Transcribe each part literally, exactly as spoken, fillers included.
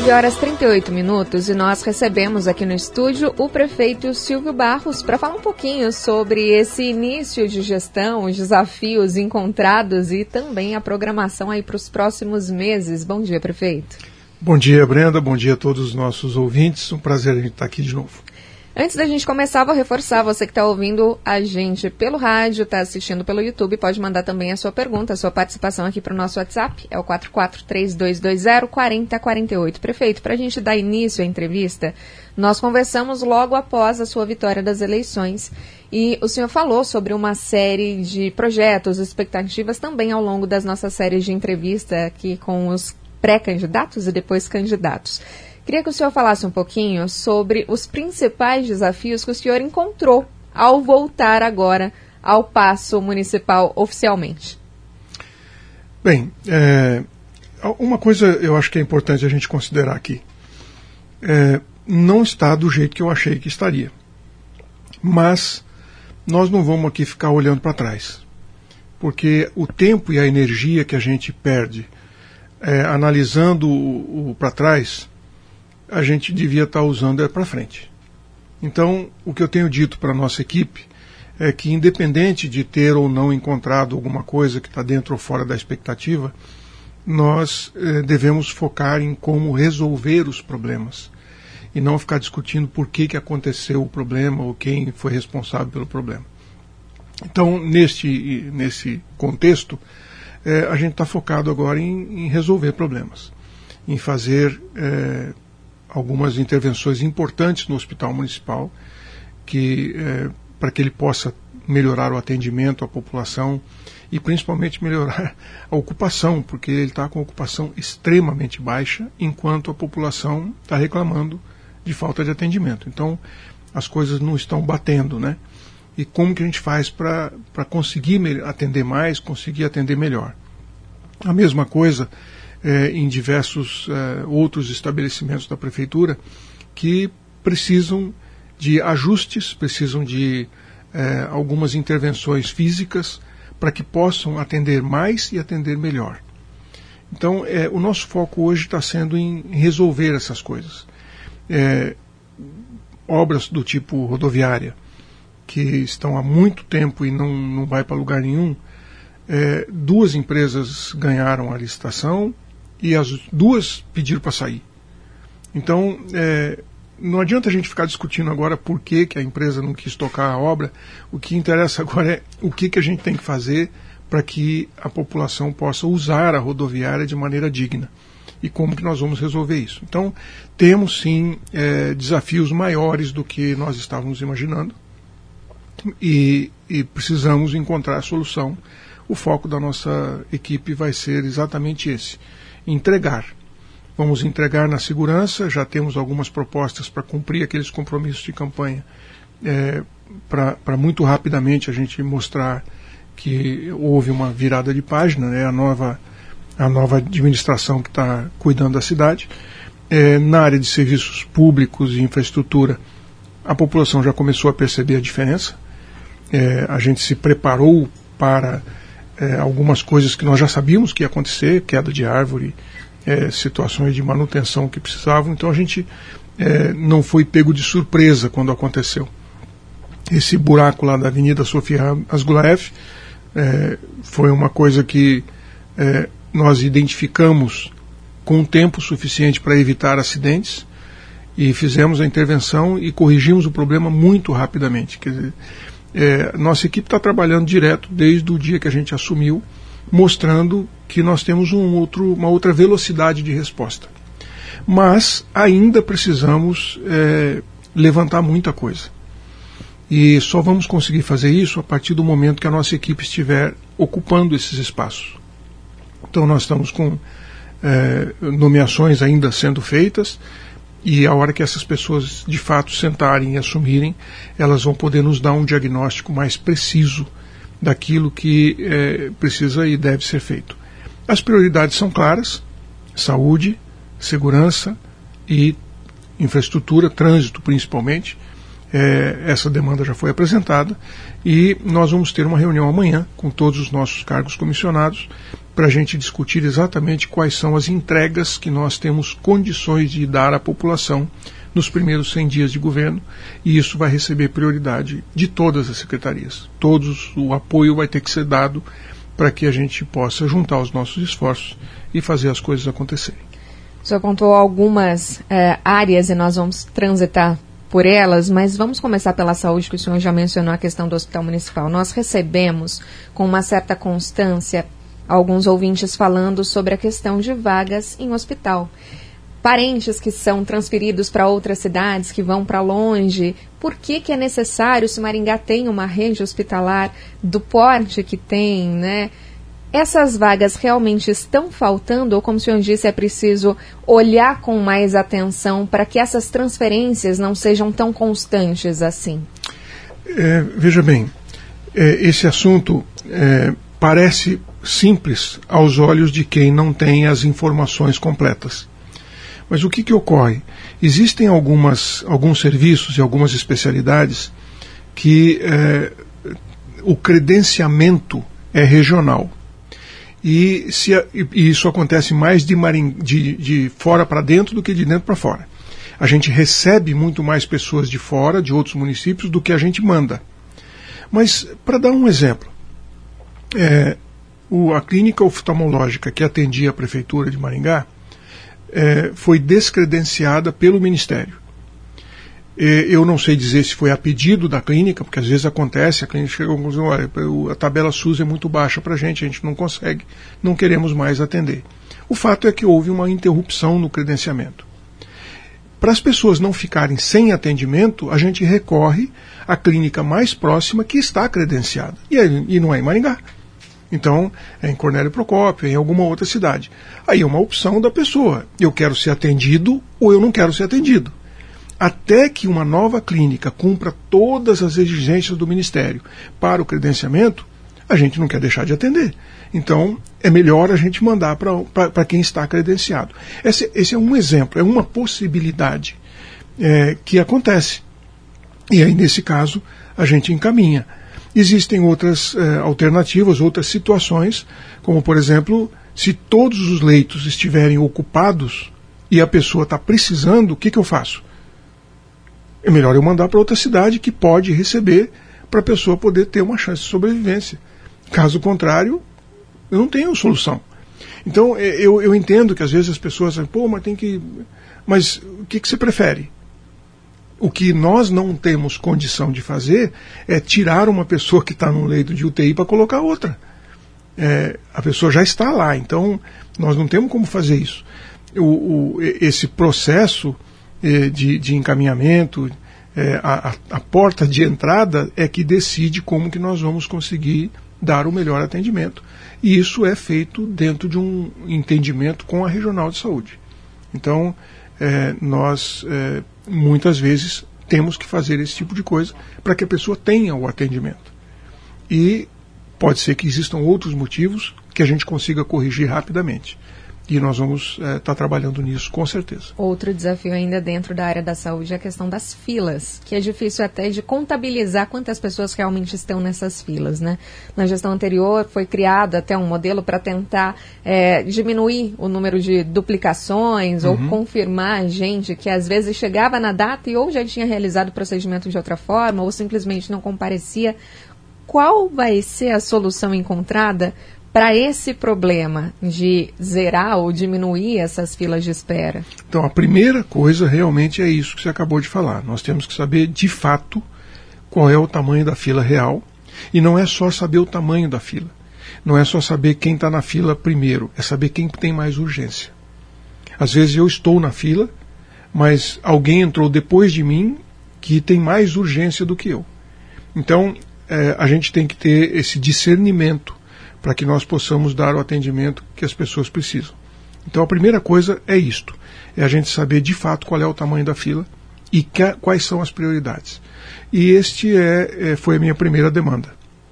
nove horas e trinta e oito minutos e nós recebemos aqui no estúdio o prefeito Silvio Barros para falar um pouquinho sobre esse início de gestão, os desafios encontrados e também a programação aí para os próximos meses. Bom dia, prefeito. Bom dia, Brenda. Bom dia a todos os nossos ouvintes. Um prazer a gente estar aqui de novo. Antes da gente começar, vou reforçar, você que está ouvindo a gente pelo rádio, está assistindo pelo YouTube, pode mandar também a sua pergunta, a sua participação aqui para o nosso WhatsApp, é o quatro quatro três dois dois zero, quatro zero quatro oito. Prefeito, para a gente dar início à entrevista, nós conversamos logo após a sua vitória das eleições e o senhor falou sobre uma série de projetos, expectativas também ao longo das nossas séries de entrevista aqui com os pré-candidatos e depois candidatos. Queria que o senhor falasse um pouquinho sobre os principais desafios que o senhor encontrou ao voltar agora ao Paço Municipal oficialmente. Bem, é, uma coisa eu acho que é importante a gente considerar aqui. É, não está do jeito que eu achei que estaria. Mas nós não vamos aqui ficar olhando para trás. Porque o tempo e a energia que a gente perde é, analisando o, o para trás, a gente devia estar usando é para frente. Então, o que eu tenho dito para a nossa equipe é que, independente de ter ou não encontrado alguma coisa que está dentro ou fora da expectativa, nós eh, devemos focar em como resolver os problemas e não ficar discutindo por que, que aconteceu o problema ou quem foi responsável pelo problema. Então, neste, nesse contexto, eh, a gente está focado agora em, em resolver problemas, em fazer Eh, algumas intervenções importantes no Hospital Municipal, que, é, para que ele possa melhorar o atendimento à população e principalmente melhorar a ocupação, porque ele está com a ocupação extremamente baixa, enquanto a população está reclamando de falta de atendimento. Então, as coisas não estão batendo, né? E como que a gente faz para para conseguir atender mais, conseguir atender melhor? A mesma coisa É, em diversos é, outros estabelecimentos da Prefeitura que precisam de ajustes, precisam de é, algumas intervenções físicas para que possam atender mais e atender melhor. Então, é, o nosso foco hoje está sendo em resolver essas coisas. É, obras do tipo rodoviária, que estão há muito tempo e não, não vai para lugar nenhum, é, duas empresas ganharam a licitação, e as duas pediram para sair. Então, é, não adianta a gente ficar discutindo agora por que, que a empresa não quis tocar a obra. O que interessa agora é o que, que a gente tem que fazer para que a população possa usar a rodoviária de maneira digna. E como que nós vamos resolver isso. Então, temos sim é, desafios maiores do que nós estávamos imaginando e, e precisamos encontrar a solução. O foco da nossa equipe vai ser exatamente esse. Entregar. Vamos entregar na segurança, já temos algumas propostas para cumprir aqueles compromissos de campanha, é, para muito rapidamente a gente mostrar que houve uma virada de página, né, a, nova, a nova administração que está cuidando da cidade. É, na área de serviços públicos e infraestrutura, a população já começou a perceber a diferença. É, a gente se preparou para É, algumas coisas que nós já sabíamos que ia acontecer, queda de árvore, é, situações de manutenção que precisavam, então a gente é, não foi pego de surpresa quando aconteceu. Esse buraco lá da Avenida Sofia Asgulaev é, foi uma coisa que é, nós identificamos com tempo suficiente para evitar acidentes e fizemos a intervenção e corrigimos o problema muito rapidamente. Quer dizer, É, nossa equipe está trabalhando direto desde o dia que a gente assumiu, mostrando que nós temos um outro, uma outra velocidade de resposta. Mas ainda precisamos é, levantar muita coisa. E só vamos conseguir fazer isso a partir do momento que a nossa equipe estiver ocupando esses espaços. Então nós estamos com é, nomeações ainda sendo feitas, e a hora que essas pessoas de fato sentarem e assumirem, elas vão poder nos dar um diagnóstico mais preciso daquilo que é, precisa e deve ser feito. As prioridades são claras: saúde, segurança e infraestrutura, trânsito principalmente. É, essa demanda já foi apresentada e nós vamos ter uma reunião amanhã com todos os nossos cargos comissionados para a gente discutir exatamente quais são as entregas que nós temos condições de dar à população nos primeiros cem dias de governo, e isso vai receber prioridade de todas as secretarias. Todos, o apoio vai ter que ser dado para que a gente possa juntar os nossos esforços e fazer as coisas acontecerem. O senhor apontou algumas é, áreas e nós vamos transitar por elas, mas vamos começar pela saúde, que o senhor já mencionou a questão do Hospital Municipal. Nós recebemos, com uma certa constância, alguns ouvintes falando sobre a questão de vagas em hospital. Parentes que são transferidos para outras cidades, que vão para longe. Por que que é necessário, se Maringá tem uma rede hospitalar do porte que tem, né? Essas vagas realmente estão faltando, ou como o senhor disse, é preciso olhar com mais atenção para que essas transferências não sejam tão constantes assim? É, veja bem, é, esse assunto é, parece simples aos olhos de quem não tem as informações completas. Mas o que que ocorre? Existem algumas, alguns serviços e algumas especialidades que é, o credenciamento é regional. E, se, e isso acontece mais de, maring, de, de fora para dentro do que de dentro para fora. A gente recebe muito mais pessoas de fora, de outros municípios, do que a gente manda. Mas, para dar um exemplo, é, o, a clínica oftalmológica que atendia a Prefeitura de Maringá é, foi descredenciada pelo Ministério. Eu não sei dizer se foi a pedido da clínica, porque às vezes acontece, a clínica chega a conclusão, olha, a tabela SUS é muito baixa para a gente, a gente não consegue, não queremos mais atender. O fato é que houve uma interrupção no credenciamento. Para as pessoas não ficarem sem atendimento, a gente recorre à clínica mais próxima que está credenciada, e, e não é em Maringá. Então, é em Cornélio Procópio, é em alguma outra cidade. Aí é uma opção da pessoa, eu quero ser atendido ou eu não quero ser atendido. Até que uma nova clínica cumpra todas as exigências do Ministério para o credenciamento, a gente não quer deixar de atender. Então, é melhor a gente mandar para quem está credenciado. Esse, esse é um exemplo, é uma possibilidade é, que acontece. E aí, nesse caso, a gente encaminha. Existem outras é, alternativas, outras situações, como, por exemplo, se todos os leitos estiverem ocupados e a pessoa está precisando, o que, que eu faço? É melhor eu mandar para outra cidade que pode receber para a pessoa poder ter uma chance de sobrevivência. Caso contrário, eu não tenho solução. Então, eu, eu entendo que às vezes as pessoas dizem, pô, mas tem que... Mas o que, que você prefere? O que nós não temos condição de fazer é tirar uma pessoa que está num leito de U T I para colocar outra. É, a pessoa já está lá, então nós não temos como fazer isso. O, o, esse processo... De, de encaminhamento, é, a, a porta de entrada é que decide como que nós vamos conseguir dar o melhor atendimento. E isso é feito dentro de um entendimento com a Regional de Saúde. Então, é, nós é, muitas vezes temos que fazer esse tipo de coisa para que a pessoa tenha o atendimento. E pode ser que existam outros motivos que a gente consiga corrigir rapidamente. E nós vamos estar é, tá trabalhando nisso, com certeza. Outro desafio ainda dentro da área da saúde é a questão das filas, que é difícil até de contabilizar quantas pessoas realmente estão nessas filas, né? Na gestão anterior foi criado até um modelo para tentar é, diminuir o número de duplicações uhum. ou confirmar gente que às vezes chegava na data e ou já tinha realizado o procedimento de outra forma ou simplesmente não comparecia. Qual vai ser a solução encontrada para esse problema de zerar ou diminuir essas filas de espera? Então, a primeira coisa realmente é isso que você acabou de falar. Nós temos que saber, de fato, qual é o tamanho da fila real. E não é só saber o tamanho da fila. Não é só saber quem está na fila primeiro. É saber quem tem mais urgência. Às vezes eu estou na fila, mas alguém entrou depois de mim que tem mais urgência do que eu. Então, é, a gente tem que ter esse discernimento para que nós possamos dar o atendimento que as pessoas precisam. Então a primeira coisa é isto, é a gente saber de fato qual é o tamanho da fila e que, quais são as prioridades. E este é, é, foi a minha primeira demanda.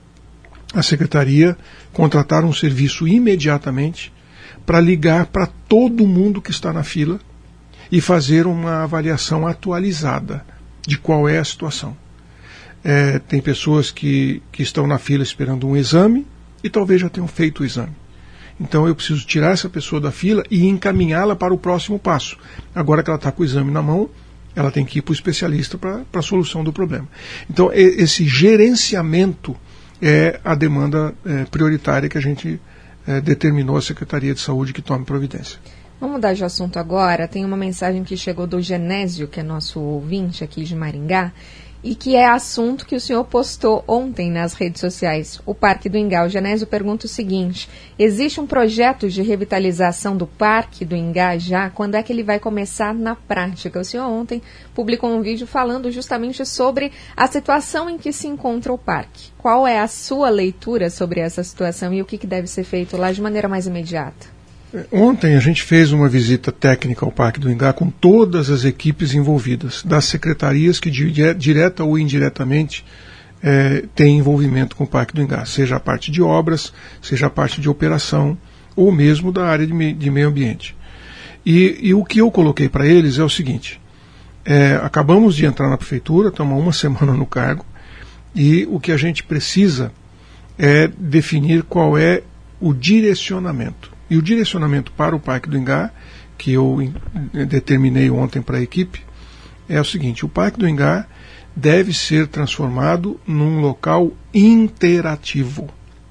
A Secretaria contratar um serviço imediatamente para ligar para todo mundo que está na fila e fazer uma avaliação atualizada de qual é a situação. É, tem pessoas que, que estão na fila esperando um exame e talvez já tenham feito o exame. Então eu preciso tirar essa pessoa da fila e encaminhá-la para o próximo passo. Agora que ela está com o exame na mão, ela tem que ir para o especialista para a solução do problema. Então esse gerenciamento é a demanda é, prioritária que a gente é, determinou à Secretaria de Saúde que tome providência. Vamos mudar de assunto agora. Tem uma mensagem que chegou do Genésio, que é nosso ouvinte aqui de Maringá, e que é assunto que o senhor postou ontem nas redes sociais, o Parque do Ingá. O Genésio pergunta o seguinte: existe um projeto de revitalização do Parque do Ingá já? Quando é que ele vai começar na prática? O senhor ontem publicou um vídeo falando justamente sobre a situação em que se encontra o parque. Qual é a sua leitura sobre essa situação e o que, que deve ser feito lá de maneira mais imediata? Ontem a gente fez uma visita técnica ao Parque do Ingá com todas as equipes envolvidas, das secretarias que direta ou indiretamente é, têm envolvimento com o Parque do Ingá, seja a parte de obras, seja a parte de operação, ou mesmo da área de, me, de meio ambiente. E, e o que eu coloquei para eles é o seguinte: é, acabamos de entrar na prefeitura, estamos há uma semana no cargo, e o que a gente precisa é definir qual é o direcionamento. E o direcionamento para o Parque do Ingá, que eu determinei ontem para a equipe, é o seguinte: o Parque do Ingá deve ser transformado num local interativo.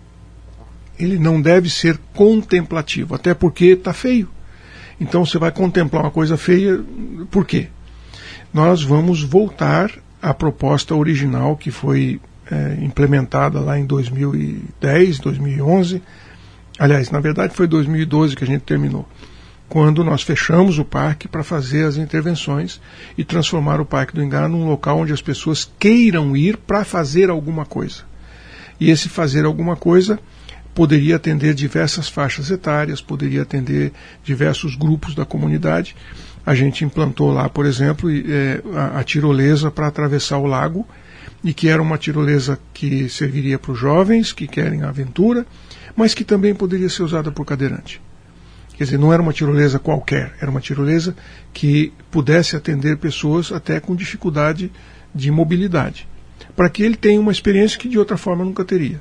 Ele não deve ser contemplativo, até porque está feio. Então você vai contemplar uma coisa feia, por quê? Nós vamos voltar à proposta original que foi é, implementada lá em dois mil e dez, dois mil e onze. Aliás, na verdade foi dois mil e doze que a gente terminou, quando nós fechamos o parque para fazer as intervenções e transformar o Parque do Ingá num local onde as pessoas queiram ir para fazer alguma coisa. E esse fazer alguma coisa poderia atender diversas faixas etárias, poderia atender diversos grupos da comunidade. A gente implantou lá, por exemplo, é, a, a tirolesa para atravessar o lago, e que era uma tirolesa que serviria para os jovens que querem a aventura, mas que também poderia ser usada por cadeirante. Quer dizer, não era uma tirolesa qualquer, era uma tirolesa que pudesse atender pessoas até com dificuldade de mobilidade, para que ele tenha uma experiência que de outra forma nunca teria.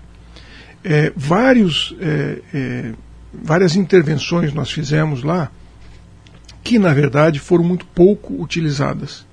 É, vários, é, é, várias intervenções nós fizemos lá, que na verdade foram muito pouco utilizadas.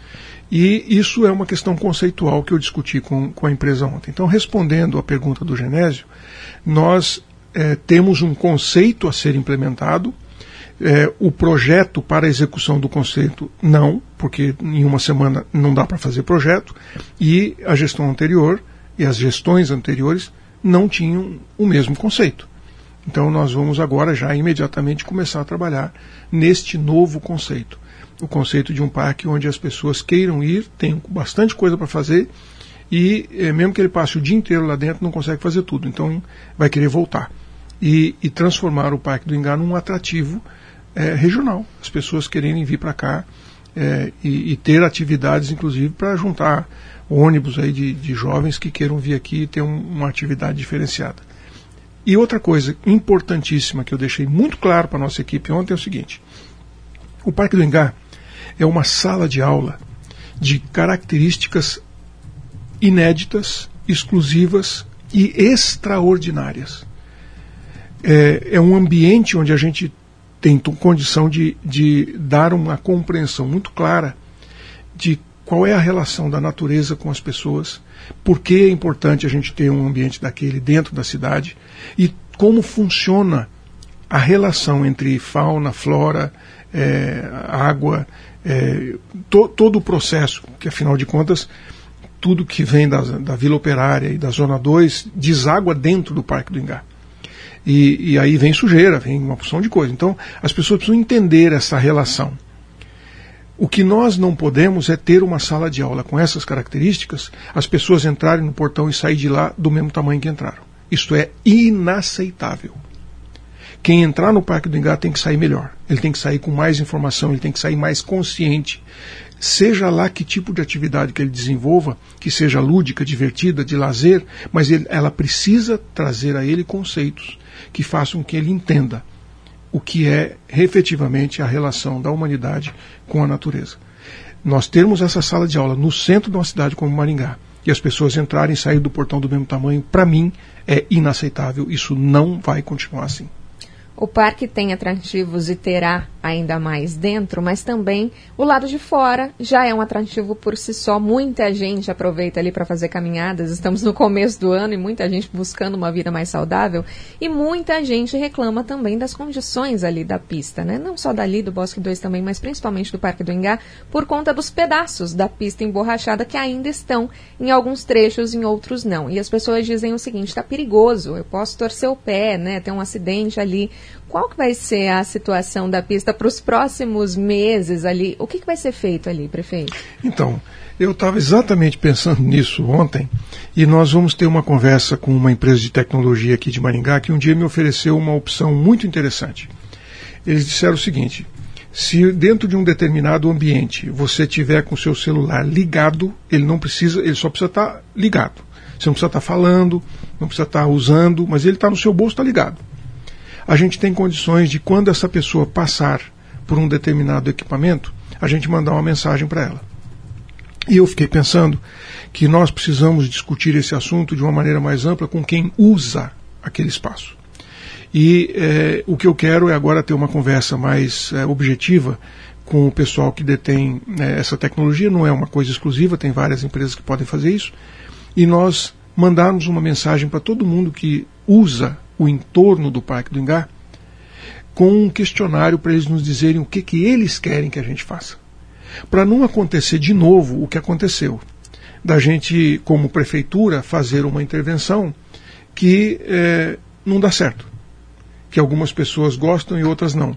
E isso é uma questão conceitual que eu discuti com, com a empresa ontem. Então, respondendo à pergunta do Genésio, nós é, temos um conceito a ser implementado. É, o projeto para a execução do conceito não, porque em uma semana não dá para fazer projeto, e a gestão anterior e as gestões anteriores não tinham o mesmo conceito. Então nós vamos agora já imediatamente começar a trabalhar neste novo conceito. O conceito de um parque onde as pessoas queiram ir, tem bastante coisa para fazer, e eh, mesmo que ele passe o dia inteiro lá dentro, não consegue fazer tudo, então vai querer voltar. E, e transformar o Parque do Ingá num atrativo eh, regional. As pessoas quererem vir para cá eh, e, e ter atividades, inclusive, para juntar ônibus aí de, de jovens que queiram vir aqui e ter um, uma atividade diferenciada. E outra coisa importantíssima que eu deixei muito claro para a nossa equipe ontem é o seguinte: o Parque do Ingá é uma sala de aula de características inéditas, exclusivas e extraordinárias. É, é um ambiente onde a gente tem condição de, de dar uma compreensão muito clara de qual é a relação da natureza com as pessoas, por que é importante a gente ter um ambiente daquele dentro da cidade e como funciona a relação entre fauna, flora, é, água, é, to, todo o processo, que afinal de contas tudo que vem da, da Vila Operária e da Zona dois deságua dentro do Parque do Ingá. E, e aí vem sujeira, vem uma porção de coisa. Então as pessoas precisam entender essa relação. O que nós não podemos é ter uma sala de aula com essas características, as pessoas entrarem no portão e sair de lá do mesmo tamanho que entraram. Isto é inaceitável. Quem entrar no Parque do Ingá tem que sair melhor. Ele tem que sair com mais informação, ele tem que sair mais consciente. Seja lá que tipo de atividade que ele desenvolva, que seja lúdica, divertida, de lazer, mas ele, ela precisa trazer a ele conceitos que façam que ele entenda o que é efetivamente a relação da humanidade com a natureza. Nós termos essa sala de aula no centro de uma cidade como Maringá, e as pessoas entrarem e saírem do portão do mesmo tamanho, para mim é inaceitável. Isso não vai continuar assim. O parque tem atrativos e terá ainda mais dentro, mas também o lado de fora já é um atrativo por si só. Muita gente aproveita ali para fazer caminhadas. Estamos no começo do ano e muita gente buscando uma vida mais saudável. E muita gente reclama também das condições ali da pista, né? Não só dali do Bosque dois também, mas principalmente do Parque do Ingá, por conta dos pedaços da pista emborrachada que ainda estão em alguns trechos, em outros não. E as pessoas dizem o seguinte: está perigoso, eu posso torcer o pé, né? Tem um acidente ali. Qual que vai ser a situação da pista para os próximos meses ali? O que, que vai ser feito ali, prefeito? Então, eu estava exatamente pensando nisso ontem, e nós vamos ter uma conversa com uma empresa de tecnologia aqui de Maringá, que um dia me ofereceu uma opção muito interessante. Eles disseram o seguinte: se dentro de um determinado ambiente você tiver com o seu celular ligado, ele não precisa, ele só precisa estar ligado. Você não precisa estar falando, não precisa estar usando, mas ele está no seu bolso, está ligado. A gente tem condições de, quando essa pessoa passar por um determinado equipamento, a gente mandar uma mensagem para ela. E eu fiquei pensando que nós precisamos discutir esse assunto de uma maneira mais ampla com quem usa aquele espaço. E eh, o que eu quero é agora ter uma conversa mais eh, objetiva com o pessoal que detém eh, essa tecnologia. Não é uma coisa exclusiva, tem várias empresas que podem fazer isso. E nós mandarmos uma mensagem para todo mundo que usa o entorno do Parque do Ingá, com um questionário para eles nos dizerem o que, que eles querem que a gente faça. Para não acontecer de novo o que aconteceu, da gente, como prefeitura, fazer uma intervenção que é, não dá certo, que algumas pessoas gostam e outras não.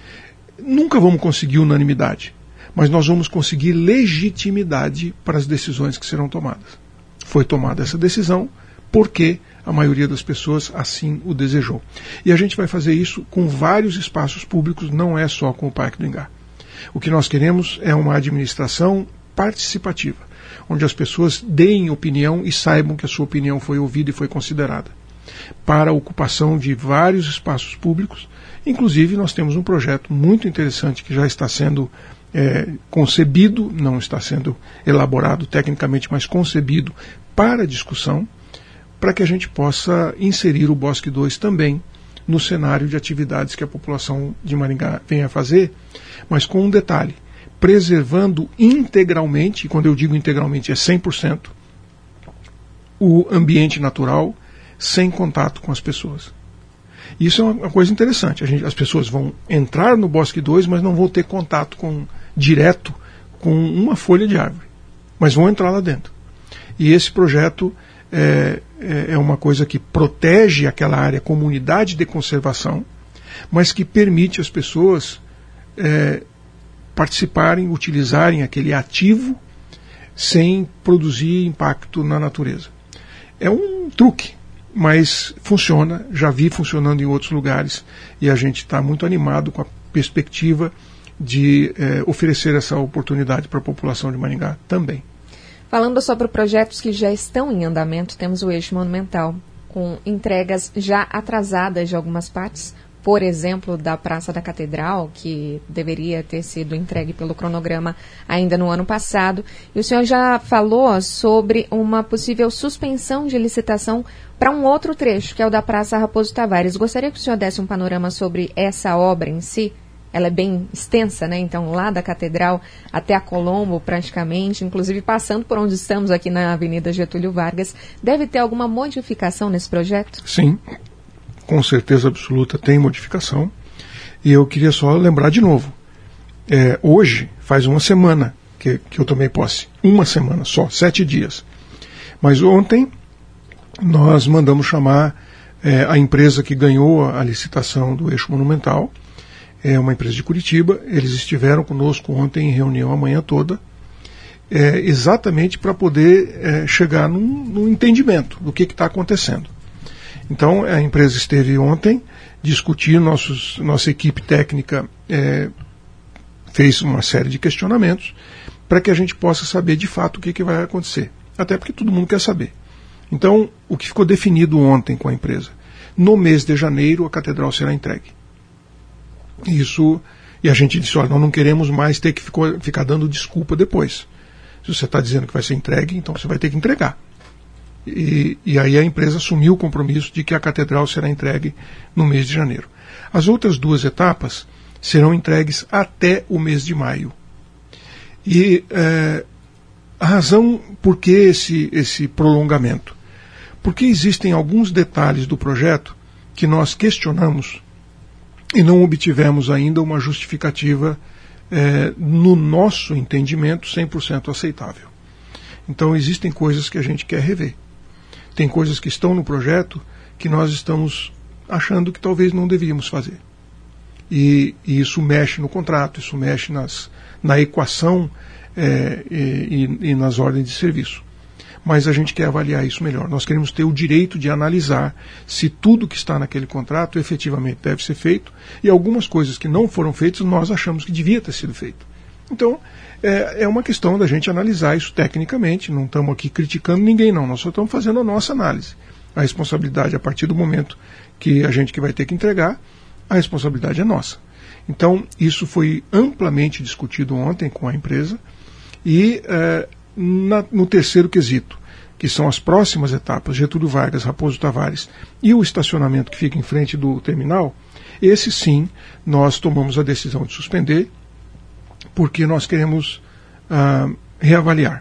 Nunca vamos conseguir unanimidade, mas nós vamos conseguir legitimidade para as decisões que serão tomadas. Foi tomada essa decisão porque a maioria das pessoas assim o desejou. E a gente vai fazer isso com vários espaços públicos, não é só com o Parque do Ingá. O que nós queremos é uma administração participativa, onde as pessoas deem opinião e saibam que a sua opinião foi ouvida e foi considerada, para a ocupação de vários espaços públicos. Inclusive, nós temos um projeto muito interessante que já está sendo é, concebido, não está sendo elaborado tecnicamente, mas concebido para discussão, para que a gente possa inserir o Bosque dois também no cenário de atividades que a população de Maringá vem a fazer, mas com um detalhe: preservando integralmente, e quando eu digo integralmente é cem por cento, o ambiente natural, sem contato com as pessoas. Isso é uma coisa interessante. A gente, as pessoas vão entrar no Bosque dois, mas não vão ter contato com, direto com uma folha de árvore, mas vão entrar lá dentro. E esse projeto é, é uma coisa que protege aquela área como unidade de conservação, mas que permite às pessoas é, participarem, utilizarem aquele ativo sem produzir impacto na natureza. É um truque, mas funciona, já vi funcionando em outros lugares, e a gente está muito animado com a perspectiva de é, oferecer essa oportunidade para a população de Maringá também. Falando sobre projetos que já estão em andamento, temos o Eixo Monumental, com entregas já atrasadas de algumas partes, por exemplo, da Praça da Catedral, que deveria ter sido entregue pelo cronograma ainda no ano passado. E o senhor já falou sobre uma possível suspensão de licitação para um outro trecho, que é o da Praça Raposo Tavares. Gostaria que o senhor desse um panorama sobre essa obra em si. Ela é bem extensa, né? Então, lá da Catedral até a Colombo, praticamente, inclusive passando por onde estamos aqui na Avenida Getúlio Vargas. Deve ter alguma modificação nesse projeto? Sim, com certeza absoluta tem modificação. E eu queria só lembrar de novo. É, hoje, faz uma semana que, que eu tomei posse. Uma semana só, sete dias. Mas ontem, nós mandamos chamar é, a empresa que ganhou a licitação do Eixo Monumental. É uma empresa de Curitiba. Eles estiveram conosco ontem em reunião a manhã toda, é, exatamente para poder é, chegar num, num entendimento do que está acontecendo. Então, a empresa esteve ontem, discutiu, nossos, nossa equipe técnica é, fez uma série de questionamentos para que a gente possa saber de fato o que, que vai acontecer. Até porque todo mundo quer saber. Então, o que ficou definido ontem com a empresa: no mês de janeiro a catedral será entregue. Isso E a gente disse, olha, nós não queremos mais ter que ficar, ficar dando desculpa depois. Se você está dizendo que vai ser entregue, então você vai ter que entregar. E, e aí a empresa assumiu o compromisso de que a catedral será entregue no mês de janeiro. As outras duas etapas serão entregues até o mês de maio. E é, a razão por que esse, esse prolongamento? Porque existem alguns detalhes do projeto que nós questionamos e não obtivemos ainda uma justificativa, é, no nosso entendimento, cem por cento aceitável. Então existem coisas que a gente quer rever. Tem coisas que estão no projeto que nós estamos achando que talvez não devíamos fazer. E, e isso mexe no contrato, isso mexe nas, na equação é, e, e, e nas ordens de serviço. Mas a gente quer avaliar isso melhor. Nós queremos ter o direito de analisar se tudo que está naquele contrato efetivamente deve ser feito, e algumas coisas que não foram feitas nós achamos que devia ter sido feito. Então, é, é uma questão da gente analisar isso tecnicamente, não estamos aqui criticando ninguém não, nós só estamos fazendo a nossa análise. A responsabilidade, a partir do momento que a gente que vai ter que entregar, a responsabilidade é nossa. Então, isso foi amplamente discutido ontem com a empresa, e é, na, no terceiro quesito, que são as próximas etapas, Getúlio Vargas, Raposo Tavares e o estacionamento que fica em frente do terminal, esse sim, nós tomamos a decisão de suspender, porque nós queremos ah, reavaliar.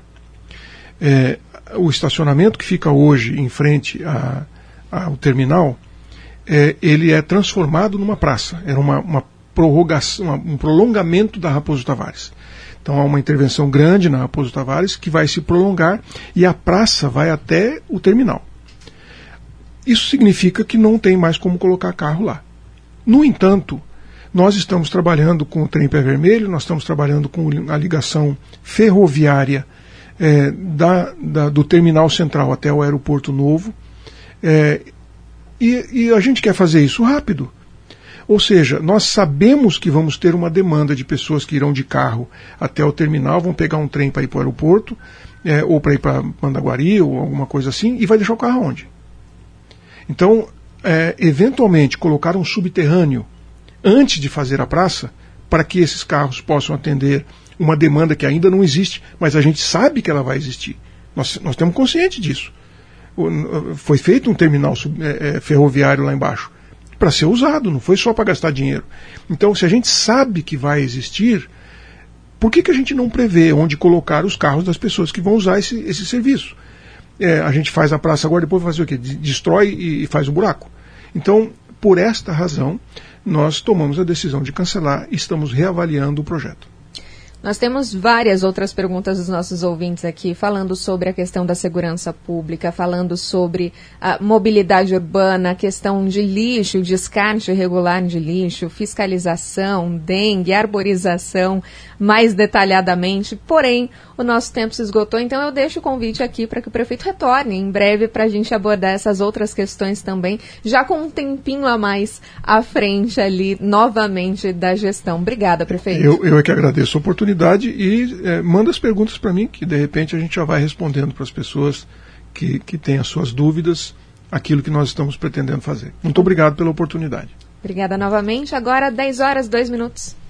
É, o estacionamento que fica hoje em frente a, ao terminal, é, ele é transformado numa praça, era uma, uma prorrogação, uma, um prolongamento da Raposo Tavares. Então há uma intervenção grande na Raposo Tavares que vai se prolongar e a praça vai até o terminal. Isso significa que não tem mais como colocar carro lá. No entanto, nós estamos trabalhando com o trem pé vermelho, nós estamos trabalhando com a ligação ferroviária é, da, da, do terminal central até o aeroporto novo, é, e, e a gente quer fazer isso rápido. Ou seja, nós sabemos que vamos ter uma demanda de pessoas que irão de carro até o terminal, vão pegar um trem para ir para o aeroporto, é, ou para ir para Mandaguari, ou alguma coisa assim, e vai deixar o carro onde? Então, é, eventualmente, colocar um subterrâneo antes de fazer a praça, para que esses carros possam atender uma demanda que ainda não existe, mas a gente sabe que ela vai existir. Nós, nós temos consciente disso. O, foi feito um terminal sub, é, ferroviário lá embaixo, para ser usado, não foi só para gastar dinheiro. Então, se a gente sabe que vai existir, por que, que a gente não prevê onde colocar os carros das pessoas que vão usar esse, esse serviço? É, a gente faz a praça agora, depois vai fazer o quê? Destrói e faz um buraco. Então, por esta razão, nós tomamos a decisão de cancelar e estamos reavaliando o projeto. Nós temos várias outras perguntas dos nossos ouvintes aqui, falando sobre a questão da segurança pública, falando sobre a mobilidade urbana, a questão de lixo, descarte irregular de lixo, fiscalização, dengue, arborização, mais detalhadamente. Porém, o nosso tempo se esgotou, então eu deixo o convite aqui para que o prefeito retorne em breve para a gente abordar essas outras questões também, já com um tempinho a mais à frente ali, novamente, da gestão. Obrigada, prefeito. Eu, eu é que agradeço a oportunidade e é, manda as perguntas para mim, que de repente a gente já vai respondendo para as pessoas que, que têm as suas dúvidas, aquilo que nós estamos pretendendo fazer. Muito obrigado pela oportunidade. Obrigada novamente. Agora, dez horas, dois minutos.